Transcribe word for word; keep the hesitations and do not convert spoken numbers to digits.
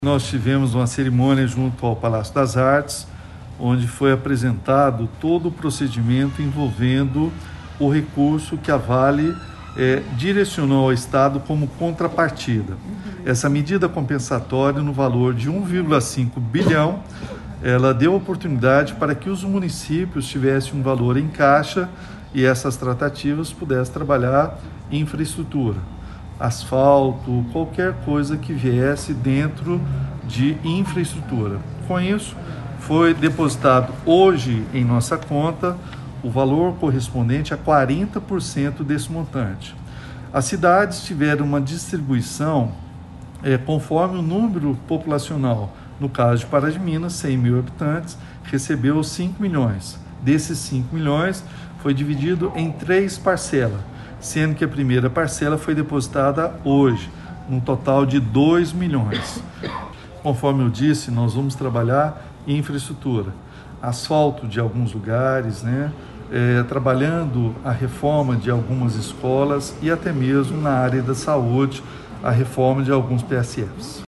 Nós tivemos uma cerimônia junto ao Palácio das Artes, onde foi apresentado todo o procedimento envolvendo o recurso que a Vale é, direcionou ao Estado como contrapartida. Essa medida compensatória no valor de um vírgula cinco bilhão, ela deu oportunidade para que os municípios tivessem um valor em caixa e essas tratativas pudessem trabalhar em infraestrutura, asfalto, qualquer coisa que viesse dentro de infraestrutura. Com isso, foi depositado hoje em nossa conta o valor correspondente a quarenta por cento desse montante. As cidades tiveram uma distribuição é, conforme o número populacional. No caso de Pará de Minas, cem mil habitantes, recebeu cinco milhões. Desses cinco milhões, foi dividido em três parcelas, sendo que a primeira parcela foi depositada hoje, num total de dois milhões. Conforme eu disse, nós vamos trabalhar em infraestrutura, asfalto de alguns lugares, né? É, trabalhando a reforma de algumas escolas e até mesmo na área da saúde, a reforma de alguns P S Fs.